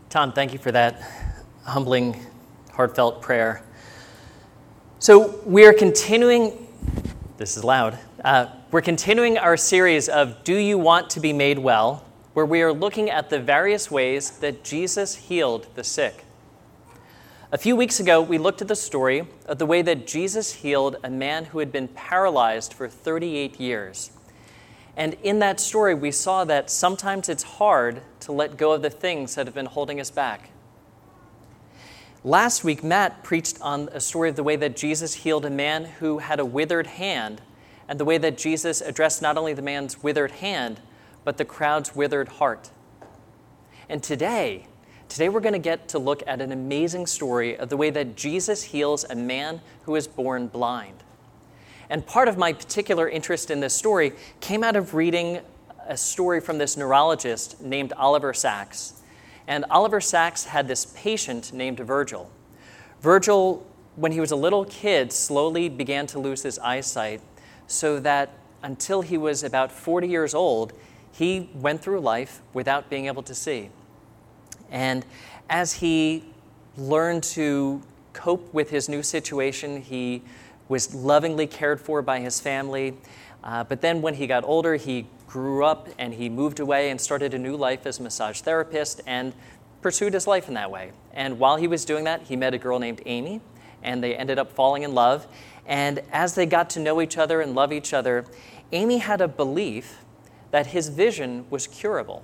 Tom, thank you for that humbling, heartfelt prayer. So we're continuing, this is loud, we're continuing our series of Do You Want to Be Made Well, where we are looking at the various ways that Jesus healed the sick. A few weeks ago, we looked at the story of the way that Jesus healed a man who had been paralyzed for 38 years. And in that story, we saw that sometimes it's hard to let go of the things that have been holding us back. Last week, Matt preached on a story of the way that Jesus healed a man who had a withered hand, and the way that Jesus addressed not only the man's withered hand, but the crowd's withered heart. And today we're going to get to look at an amazing story of the way that Jesus heals a man who is born blind. And part of my particular interest in this story came out of reading a story from this neurologist named Oliver Sacks. And Oliver Sacks had this patient named Virgil. Virgil, when he was a little kid, slowly began to lose his eyesight, so that until he was about 40 years old, he went through life without being able to see. And as he learned to cope with his new situation, he was lovingly cared for by his family. But then when he got older, he grew up and he moved away and started a new life as a massage therapist and pursued his life in that way. And while he was doing that, he met a girl named Amy, and they ended up falling in love. And as they got to know each other and love each other, Amy had a belief that his vision was curable.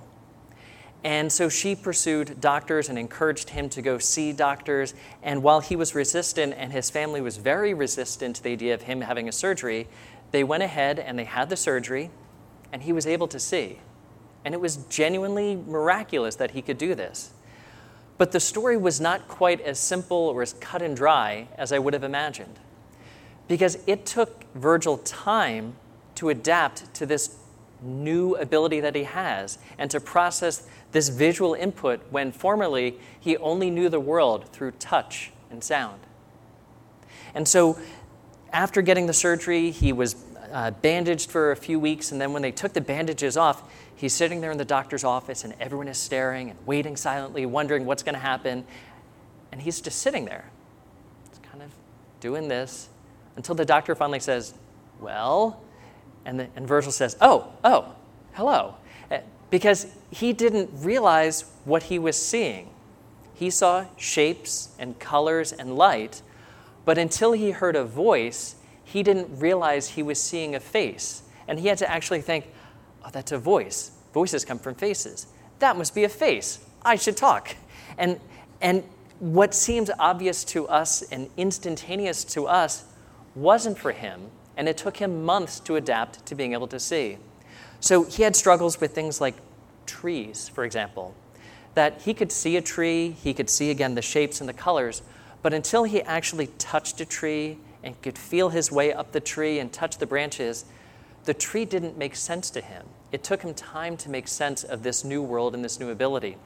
And so she pursued doctors and encouraged him to go see doctors. And while he was resistant and his family was very resistant to the idea of him having a surgery, they went ahead and they had the surgery, and he was able to see. And it was genuinely miraculous that he could do this. But the story was not quite as simple or as cut and dry as I would have imagined, because it took Virgil time to adapt to this new ability that he has and to process this visual input when formerly he only knew the world through touch and sound. And so after getting the surgery, he was bandaged for a few weeks, and then when they took the bandages off, he's sitting there in the doctor's office and everyone is staring and waiting silently, wondering what's going to happen. And he's just sitting there, just kind of doing this, until the doctor finally says, well, and Virgil says, oh, hello. Because he didn't realize what he was seeing. He saw shapes and colors and light, but until he heard a voice, he didn't realize he was seeing a face. And he had to actually think, oh, that's a voice. Voices come from faces. That must be a face. I should talk. And what seems obvious to us and instantaneous to us wasn't for him, and it took him months to adapt to being able to see. So he had struggles with things like trees, for example, that he could see a tree, he could see again the shapes and the colors, but until he actually touched a tree and could feel his way up the tree and touch the branches, the tree didn't make sense to him. It took him time to make sense of this new world and this new ability.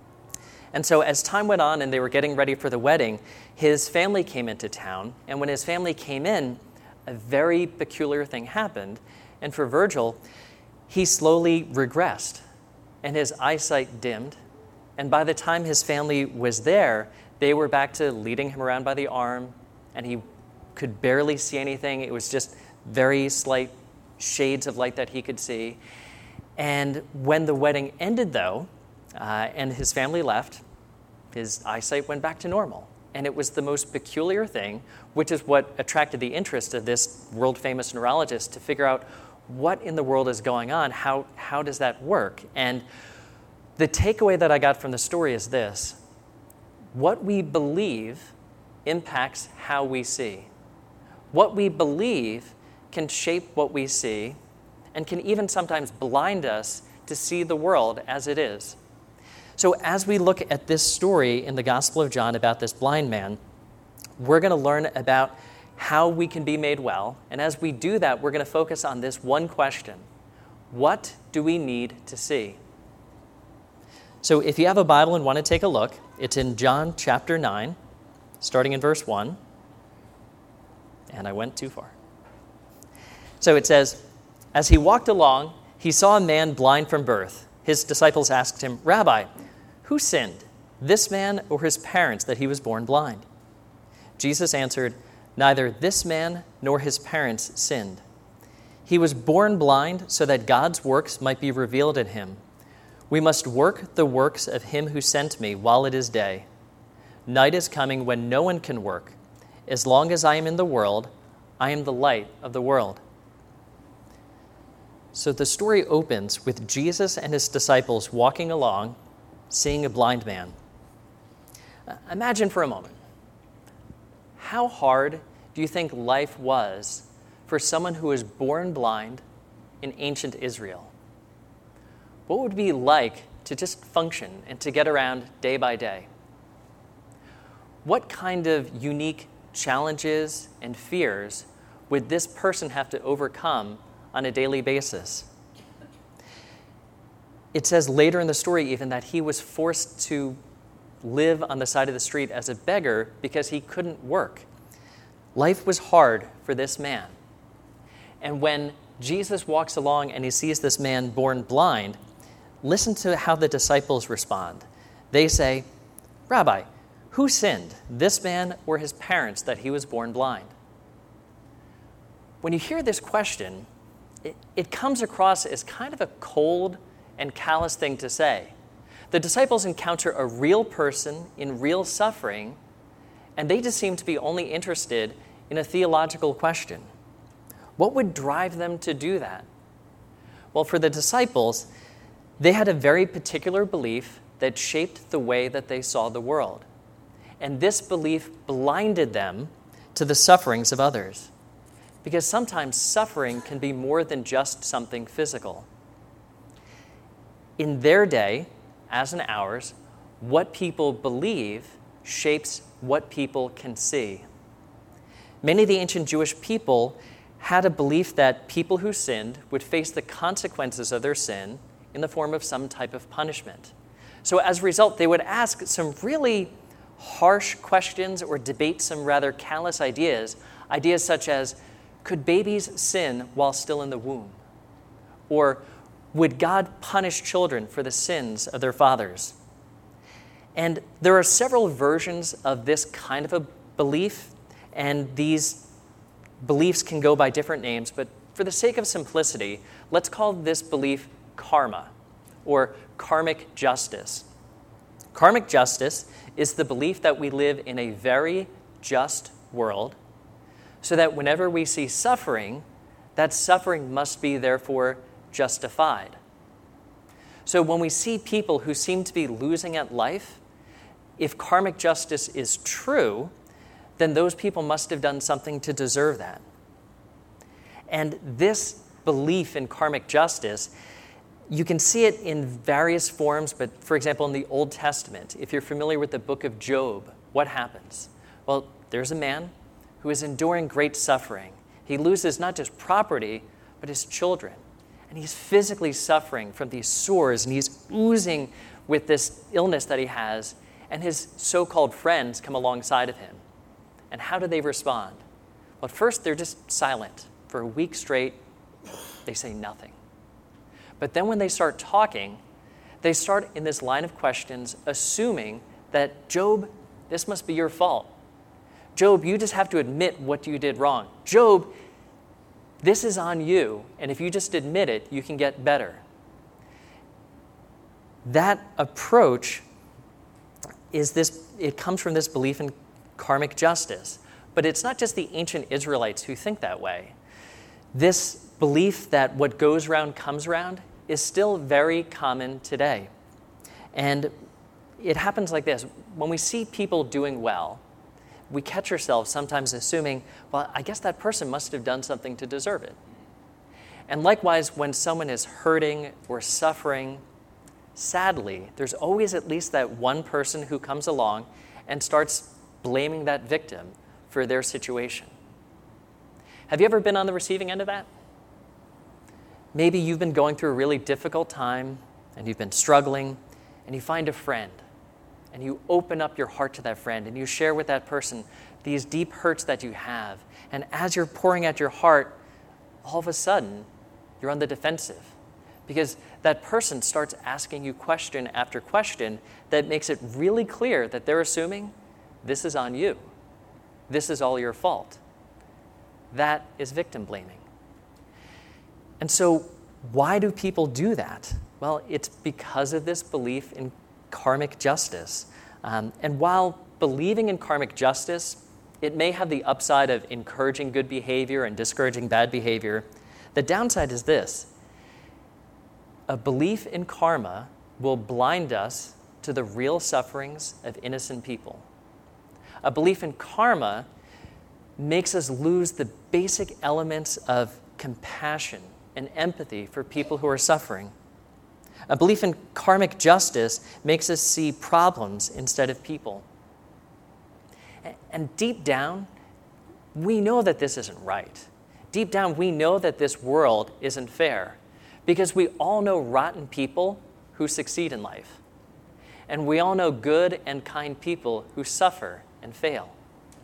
And so as time went on and they were getting ready for the wedding, his family came into town, and when his family came in, a very peculiar thing happened. And for Virgil, he slowly regressed, and his eyesight dimmed. And by the time his family was there, they were back to leading him around by the arm, and he could barely see anything. It was just very slight shades of light that he could see. And when the wedding ended, though, and his family left, his eyesight went back to normal. And it was the most peculiar thing, which is what attracted the interest of this world-famous neurologist to figure out what in the world is going on, how does that work? And the takeaway that I got from the story is this: what we believe impacts how we see. What we believe can shape what we see and can even sometimes blind us to see the world as it is. So as we look at this story in the Gospel of John about this blind man, we're going to learn about how we can be made well. And as we do that, we're going to focus on this one question: what do we need to see? So if you have a Bible and want to take a look, it's in John chapter 9, starting in verse 1. And I went too far. So it says, as he walked along, he saw a man blind from birth. His disciples asked him, Rabbi, who sinned, this man or his parents that he was born blind?" Jesus answered, "Neither this man nor his parents sinned. He was born blind so that God's works might be revealed in him. We must work the works of him who sent me while it is day. Night is coming when no one can work. As long as I am in the world, I am the light of the world." So the story opens with Jesus and his disciples walking along, seeing a blind man. Imagine for a moment, how hard do you think life was for someone who was born blind in ancient Israel? What would it be like to just function and to get around day by day? What kind of unique challenges and fears would this person have to overcome on a daily basis? It says later in the story even that he was forced to live on the side of the street as a beggar because he couldn't work. Life was hard for this man. And when Jesus walks along and he sees this man born blind, listen to how the disciples respond. They say, "Rabbi, who sinned, this man or his parents, that he was born blind?" When you hear this question, it comes across as kind of a cold and callous thing to say. The disciples encounter a real person in real suffering, and they just seem to be only interested in a theological question. What would drive them to do that? Well, for the disciples, they had a very particular belief that shaped the way that they saw the world. And this belief blinded them to the sufferings of others. Because sometimes suffering can be more than just something physical. In their day, as in ours, what people believe shapes what people can see. Many of the ancient Jewish people had a belief that people who sinned would face the consequences of their sin in the form of some type of punishment. So as a result, they would ask some really harsh questions or debate some rather callous ideas such as, could babies sin while still in the womb? Or would God punish children for the sins of their fathers? And there are several versions of this kind of a belief, and these beliefs can go by different names, but for the sake of simplicity, let's call this belief karma, or karmic justice. Karmic justice is the belief that we live in a very just world, so that whenever we see suffering, that suffering must be therefore justified. So when we see people who seem to be losing at life, if karmic justice is true, then those people must have done something to deserve that. And this belief in karmic justice, you can see it in various forms, but for example, in the Old Testament, if you're familiar with the book of Job, what happens? Well, there's a man who is enduring great suffering. He loses not just property, but his children. And he's physically suffering from these sores, and he's oozing with this illness that he has, and his so-called friends come alongside of him. And how do they respond? Well, at first, they're just silent. For a week straight, they say nothing. But then when they start talking, they start in this line of questions, assuming that, Job, this must be your fault. Job, you just have to admit what you did wrong. Job, this is on you, and if you just admit it, you can get better. That approach it comes from this belief in karmic justice. But it's not just the ancient Israelites who think that way. This belief that what goes around comes around is still very common today. And it happens like this. When we see people doing well, we catch ourselves sometimes assuming, well, I guess that person must have done something to deserve it. And likewise, when someone is hurting or suffering, sadly, there's always at least that one person who comes along and starts blaming that victim for their situation. Have you ever been on the receiving end of that? Maybe you've been going through a really difficult time and you've been struggling, and you find a friend and you open up your heart to that friend and you share with that person these deep hurts that you have. And as you're pouring out your heart, all of a sudden, you're on the defensive because that person starts asking you question after question that makes it really clear that they're assuming this is on you. This is all your fault. That is victim blaming. And so why do people do that? Well, it's because of this belief in karmic justice. And while believing in karmic justice, it may have the upside of encouraging good behavior and discouraging bad behavior, the downside is this. A belief in karma will blind us to the real sufferings of innocent people. A belief in karma makes us lose the basic elements of compassion and empathy for people who are suffering. A belief in karmic justice makes us see problems instead of people. And deep down, we know that this isn't right. Deep down, we know that this world isn't fair because we all know rotten people who succeed in life. And we all know good and kind people who suffer and fail.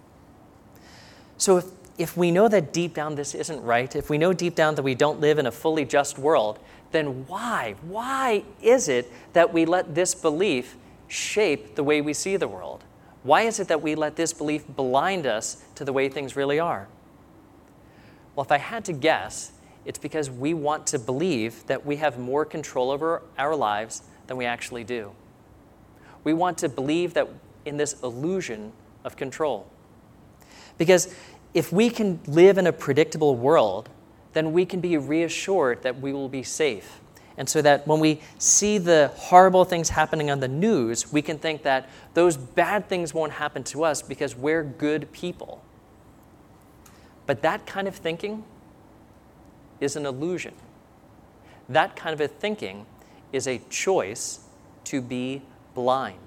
So if we know that deep down this isn't right, if we know deep down that we don't live in a fully just world, then why is it that we let this belief shape the way we see the world? Why is it that we let this belief blind us to the way things really are? Well, if I had to guess, it's because we want to believe that we have more control over our lives than we actually do. We want to believe that in this illusion of control. Because if we can live in a predictable world, then we can be reassured that we will be safe. And so that when we see the horrible things happening on the news, we can think that those bad things won't happen to us because we're good people. But that kind of thinking is an illusion. That kind of a thinking is a choice to be blind.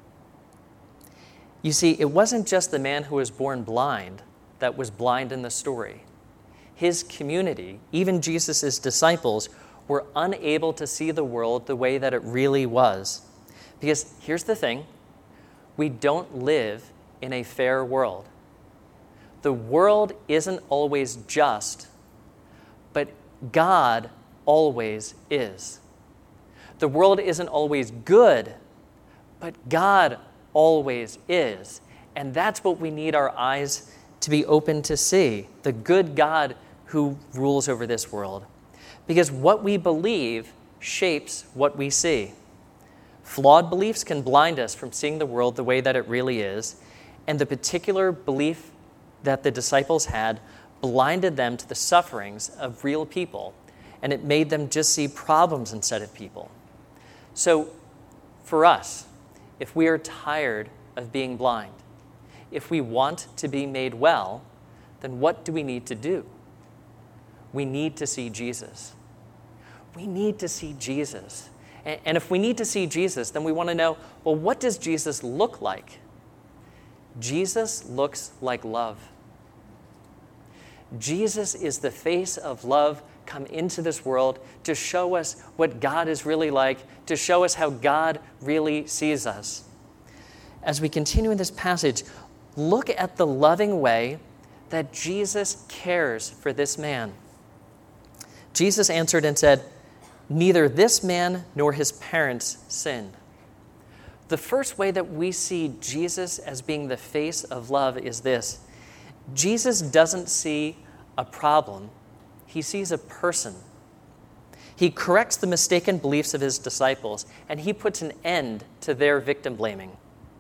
You see, it wasn't just the man who was born blind that was blind in the story. His community, even Jesus' disciples, were unable to see the world the way that it really was. Because here's the thing, we don't live in a fair world. The world isn't always just, but God always is. The world isn't always good, but God always is. And that's what we need our eyes to be open to see, the good God who rules over this world. Because what we believe shapes what we see. Flawed beliefs can blind us from seeing the world the way that it really is, and the particular belief that the disciples had blinded them to the sufferings of real people, and it made them just see problems instead of people. So, for us, if we are tired of being blind, if we want to be made well, then what do we need to do? We need to see Jesus. We need to see Jesus. And if we need to see Jesus, then we want to know, well, what does Jesus look like? Jesus looks like love. Jesus is the face of love come into this world to show us what God is really like, to show us how God really sees us. As we continue in this passage, look at the loving way that Jesus cares for this man. Jesus answered and said, "Neither this man nor his parents sinned." The first way that we see Jesus as being the face of love is this. Jesus doesn't see a problem. He sees a person. He corrects the mistaken beliefs of his disciples, and he puts an end to their victim blaming.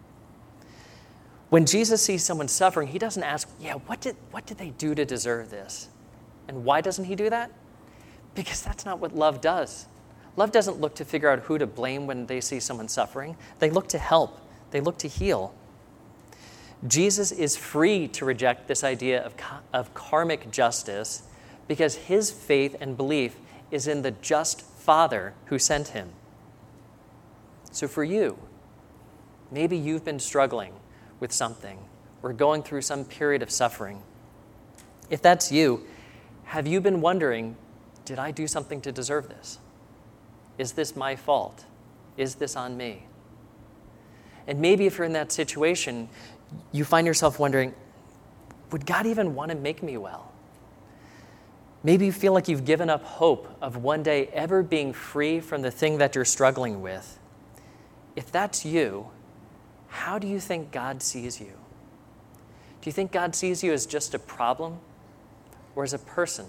When Jesus sees someone suffering, he doesn't ask, what did they do to deserve this? And why doesn't he do that? Because that's not what love does. Love doesn't look to figure out who to blame when they see someone suffering. They look to help. They look to heal. Jesus is free to reject this idea of karmic justice because his faith and belief is in the just Father who sent him. So for you, maybe you've been struggling with something or going through some period of suffering. If that's you, have you been wondering, did I do something to deserve this? Is this my fault? Is this on me? And maybe if you're in that situation, you find yourself wondering, would God even want to make me well? Maybe you feel like you've given up hope of one day ever being free from the thing that you're struggling with. If that's you, how do you think God sees you? Do you think God sees you as just a problem or as a person?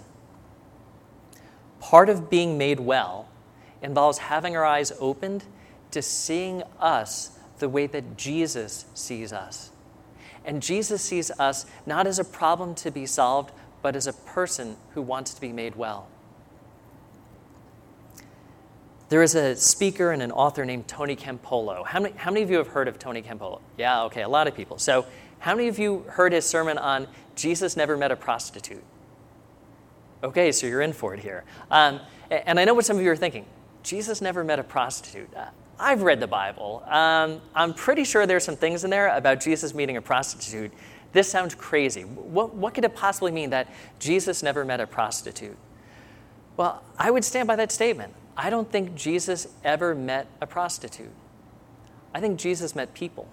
Part of being made well involves having our eyes opened to seeing us the way that Jesus sees us. And Jesus sees us not as a problem to be solved, but as a person who wants to be made well. There is a speaker and an author named Tony Campolo. How many of you have heard of Tony Campolo? Yeah, okay, a lot of people. So how many of you heard his sermon on Jesus never met a prostitute? Okay, so you're in for it here. And I know what some of you are thinking. Jesus never met a prostitute. I've read the Bible. I'm pretty sure there's some things in there about Jesus meeting a prostitute. This sounds crazy. What could it possibly mean that Jesus never met a prostitute? Well, I would stand by that statement. I don't think Jesus ever met a prostitute. I think Jesus met people.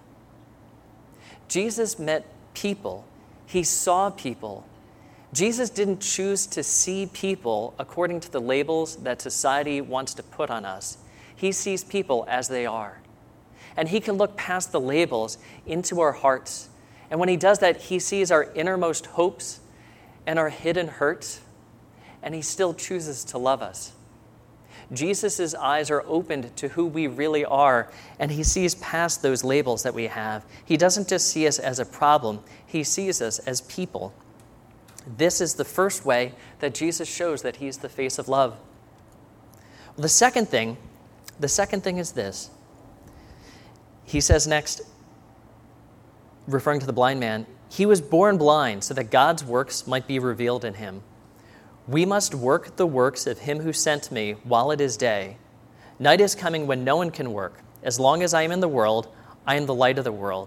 Jesus met people. He saw people. Jesus didn't choose to see people according to the labels that society wants to put on us. He sees people as they are. And he can look past the labels into our hearts. And when he does that, he sees our innermost hopes and our hidden hurts, and he still chooses to love us. Jesus' eyes are opened to who we really are, and he sees past those labels that we have. He doesn't just see us as a problem, he sees us as people. This is the first way that Jesus shows that he's the face of love. Well, the second thing is this. He says next, referring to the blind man, he was born blind so that God's works might be revealed in him. We must work the works of him who sent me while it is day. Night is coming when no one can work. As long as I am in the world, I am the light of the world.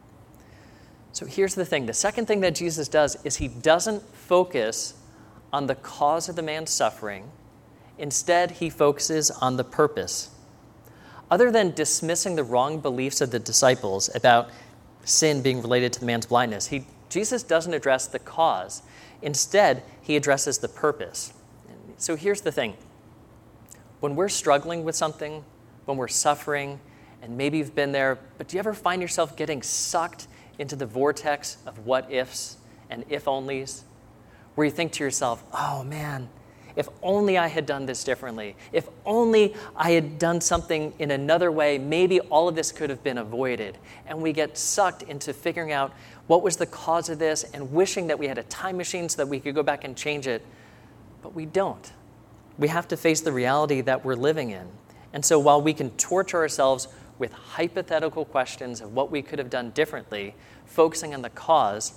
So here's the thing. The second thing that Jesus does is he doesn't focus on the cause of the man's suffering. Instead, he focuses on the purpose. Other than dismissing the wrong beliefs of the disciples about sin being related to the man's blindness, Jesus doesn't address the cause. Instead, he addresses the purpose. So here's the thing. When we're struggling with something, when we're suffering, and maybe you've been there, but do you ever find yourself getting sucked into the vortex of what-ifs and if-onlys, where you think to yourself, oh man, if only I had done this differently. If only I had done something in another way, maybe all of this could have been avoided. And we get sucked into figuring out what was the cause of this and wishing that we had a time machine so that we could go back and change it. But we don't. We have to face the reality that we're living in. And so while we can torture ourselves with hypothetical questions of what we could have done differently, focusing on the cause,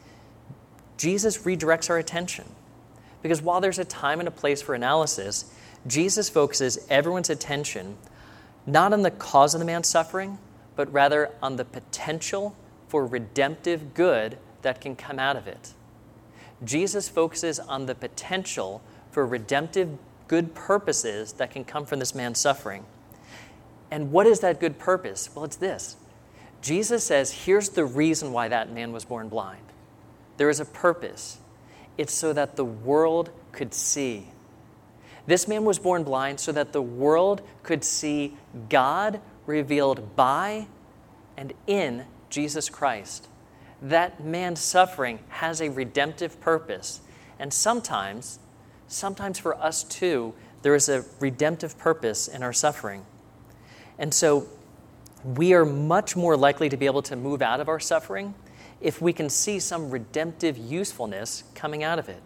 Jesus redirects our attention. Because while there's a time and a place for analysis, Jesus focuses everyone's attention not on the cause of the man's suffering, but rather on the potential for redemptive good that can come out of it. Jesus focuses on the potential for redemptive good purposes that can come from this man's suffering. And what is that good purpose? Well, it's this. Jesus says, here's the reason why that man was born blind. There is a purpose. It's so that the world could see. This man was born blind so that the world could see God revealed by and in Jesus Christ. That man's suffering has a redemptive purpose. And sometimes for us too, there is a redemptive purpose in our suffering. And so we are much more likely to be able to move out of our suffering if we can see some redemptive usefulness coming out of it.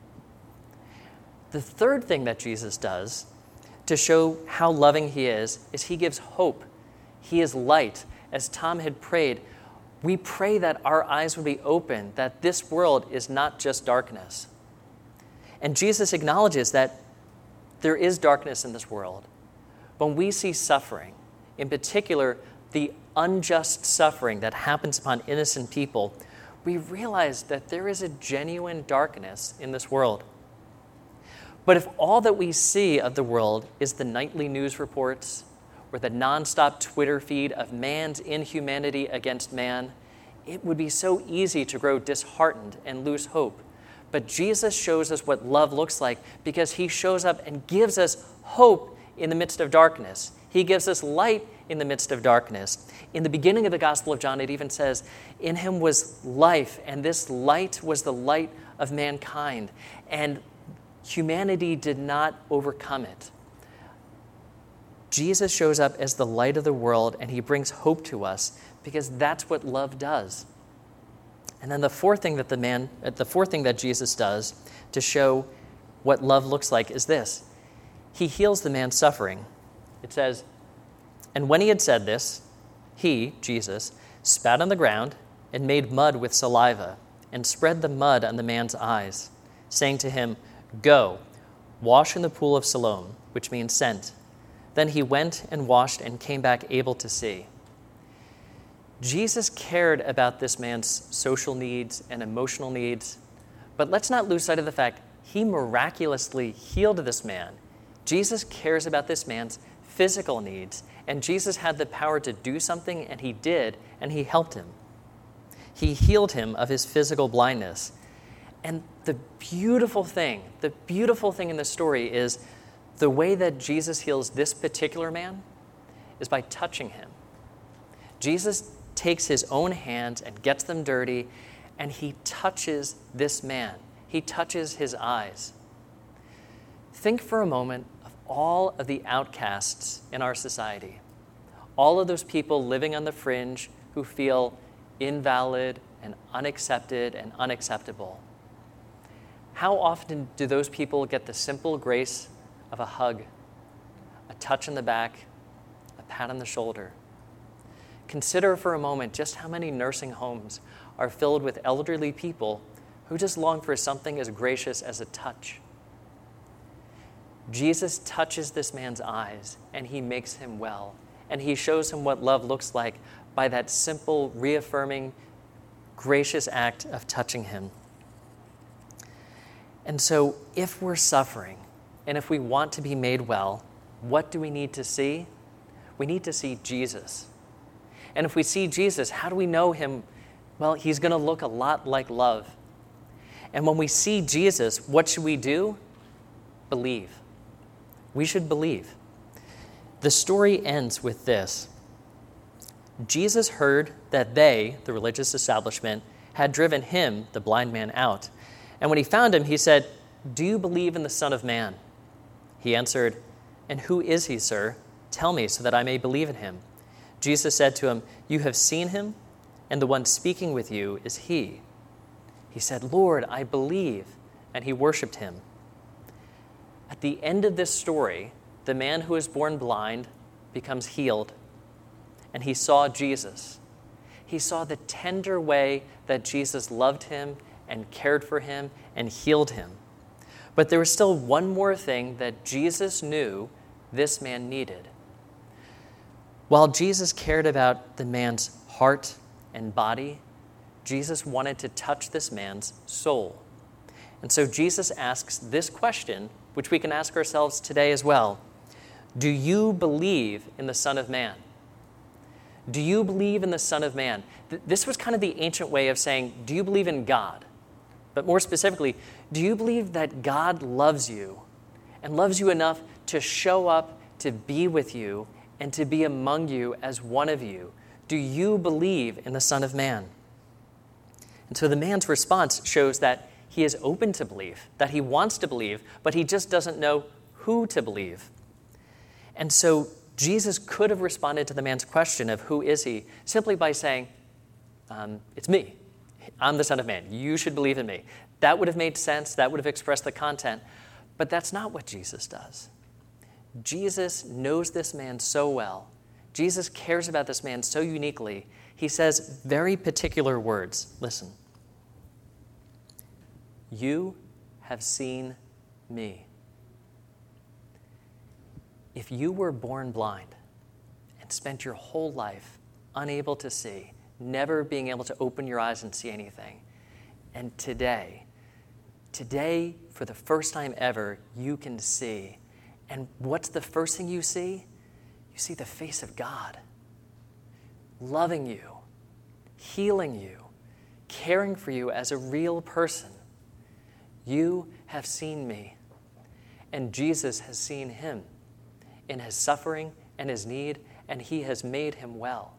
The third thing that Jesus does to show how loving he is he gives hope. He is light. As Tom had prayed, we pray that our eyes would be open, that this world is not just darkness. And Jesus acknowledges that there is darkness in this world. When we see suffering, in particular, the unjust suffering that happens upon innocent people, we realize that there is a genuine darkness in this world. But if all that we see of the world is the nightly news reports or the nonstop Twitter feed of man's inhumanity against man, it would be so easy to grow disheartened and lose hope. But Jesus shows us what love looks like because he shows up and gives us hope in the midst of darkness. He gives us light in the midst of darkness. In the beginning of the Gospel of John, it even says, in him was life, and this light was the light of mankind, and humanity did not overcome it. Jesus shows up as the light of the world, and he brings hope to us because that's what love does. And then the fourth thing that Jesus does to show what love looks like is this. He heals the man's suffering. It says, and when he had said this, he, Jesus, spat on the ground and made mud with saliva and spread the mud on the man's eyes, saying to him, go, wash in the pool of Siloam, which means sent. Then he went and washed and came back able to see. Jesus cared about this man's social needs and emotional needs, but let's not lose sight of the fact he miraculously healed this man. Jesus cares about this man's physical needs, and Jesus had the power to do something, and he did, and he helped him. He healed him of his physical blindness. And the beautiful thing in the story is the way that Jesus heals this particular man is by touching him. Jesus takes his own hands and gets them dirty, and he touches this man. He touches his eyes. Think for a moment of all of the outcasts in our society, all of those people living on the fringe who feel invalid and unaccepted and unacceptable. How often do those people get the simple grace of a hug, a touch on the back, a pat on the shoulder? Consider for a moment just how many nursing homes are filled with elderly people who just long for something as gracious as a touch. Jesus touches this man's eyes, and he makes him well, and he shows him what love looks like by that simple, reaffirming, gracious act of touching him. And so if we're suffering, and if we want to be made well, what do we need to see? We need to see Jesus. And if we see Jesus, how do we know him? Well, he's going to look a lot like love. And when we see Jesus, what should we do? Believe. We should believe. The story ends with this. Jesus heard that they, the religious establishment, had driven him, the blind man, out. And when he found him, he said, do you believe in the Son of Man? He answered, and who is he, sir? Tell me so that I may believe in him. Jesus said to him, you have seen him, and the one speaking with you is he. He said, Lord, I believe, and he worshiped him. At the end of this story, the man who was born blind becomes healed, and he saw Jesus. He saw the tender way that Jesus loved him and cared for him and healed him. But there was still one more thing that Jesus knew this man needed. While Jesus cared about the man's heart and body, Jesus wanted to touch this man's soul. And so Jesus asks this question, which we can ask ourselves today as well. Do you believe in the Son of Man? Do you believe in the Son of Man? This was kind of the ancient way of saying, do you believe in God? But more specifically, do you believe that God loves you and loves you enough to show up, to be with you, and to be among you as one of you? Do you believe in the Son of Man? And so the man's response shows that he is open to believe, that he wants to believe, but he just doesn't know who to believe. And so Jesus could have responded to the man's question of who is he simply by saying, it's me. I'm the Son of Man. You should believe in me. That would have made sense. That would have expressed the content. But that's not what Jesus does. Jesus knows this man so well. Jesus cares about this man so uniquely. He says very particular words. Listen. You have seen me. If you were born blind and spent your whole life unable to see, never being able to open your eyes and see anything, and today, for the first time ever, you can see. And what's the first thing you see? You see the face of God, loving you, healing you, caring for you as a real person. you have seen me. And Jesus has seen him in his suffering and his need, and he has made him well.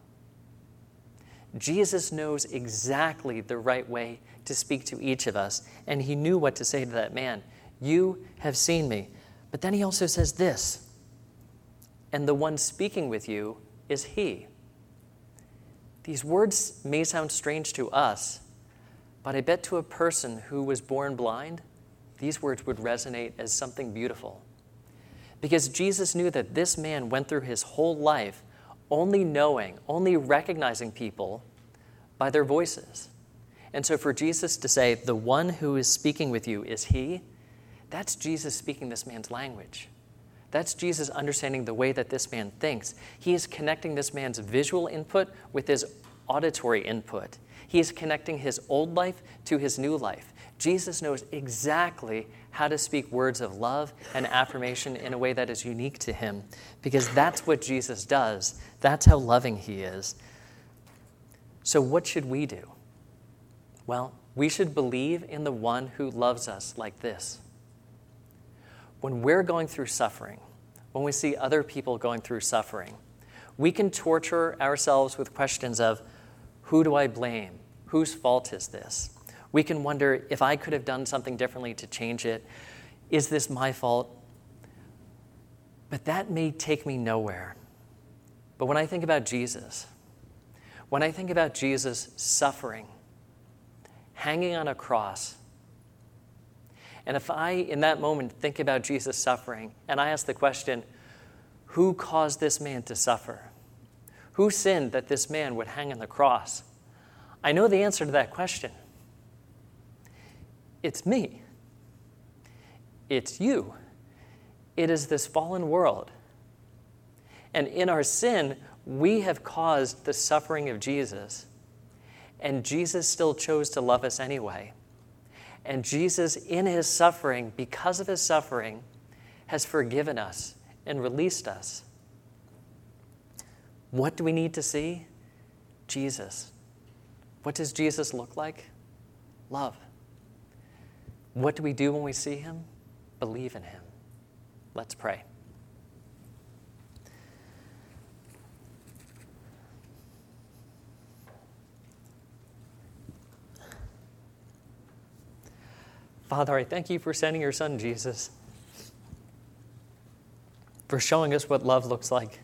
Jesus knows exactly the right way to speak to each of us, and he knew what to say to that man. You have seen me. But then he also says this, and the one speaking with you is he. These words may sound strange to us, but I bet to a person who was born blind, these words would resonate as something beautiful. Because Jesus knew that this man went through his whole life only knowing, only recognizing people by their voices. And so for Jesus to say, the one who is speaking with you is he, that's Jesus speaking this man's language. That's Jesus understanding the way that this man thinks. He is connecting this man's visual input with his auditory input. He is connecting his old life to his new life. Jesus knows exactly how to speak words of love and affirmation in a way that is unique to him, because that's what Jesus does. That's how loving he is. So what should we do? Well, we should believe in the one who loves us like this. When we're going through suffering, when we see other people going through suffering, we can torture ourselves with questions of, who do I blame? Whose fault is this? We can wonder, if I could have done something differently to change it, is this my fault? But that may take me nowhere. But when I think about Jesus, when I think about Jesus suffering, hanging on a cross, and if I, in that moment, think about Jesus suffering, and I ask the question, who caused this man to suffer? Who sinned that this man would hang on the cross? I know the answer to that question. It's me. It's you. It is this fallen world. And in our sin, we have caused the suffering of Jesus. And Jesus still chose to love us anyway. And Jesus, in his suffering, because of his suffering, has forgiven us and released us. What do we need to see? Jesus. What does Jesus look like? Love. What do we do when we see him? Believe in him. Let's pray. Father, I thank you for sending your son, Jesus, for showing us what love looks like.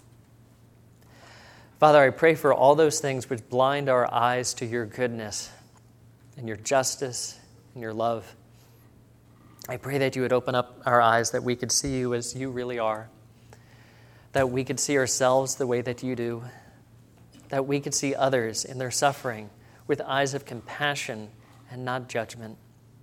Father, I pray for all those things which blind our eyes to your goodness and your justice and your love. I pray that you would open up our eyes, that we could see you as you really are, that we could see ourselves the way that you do, that we could see others in their suffering with eyes of compassion and not judgment.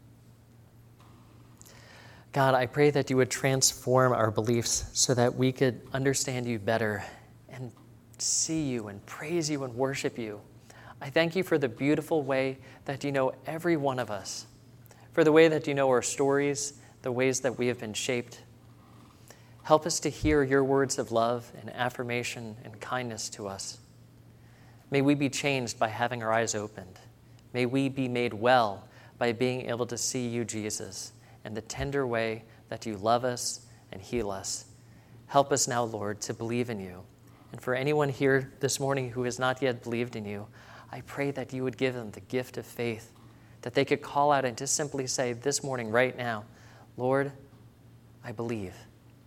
God, I pray that you would transform our beliefs so that we could understand you better and see you and praise you and worship you. I thank you for the beautiful way that you know every one of us, for the way that you know our stories, the ways that we have been shaped. Help us to hear your words of love and affirmation and kindness to us. May we be changed by having our eyes opened. May we be made well by being able to see you, Jesus, and the tender way that you love us and heal us. Help us now, Lord, to believe in you. And for anyone here this morning who has not yet believed in you, I pray that you would give them the gift of faith, that they could call out and just simply say this morning, right now, Lord, I believe.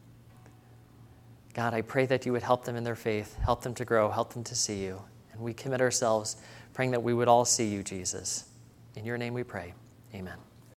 God, I pray that you would help them in their faith, help them to grow, help them to see you. And we commit ourselves, praying that we would all see you, Jesus. In your name we pray. Amen.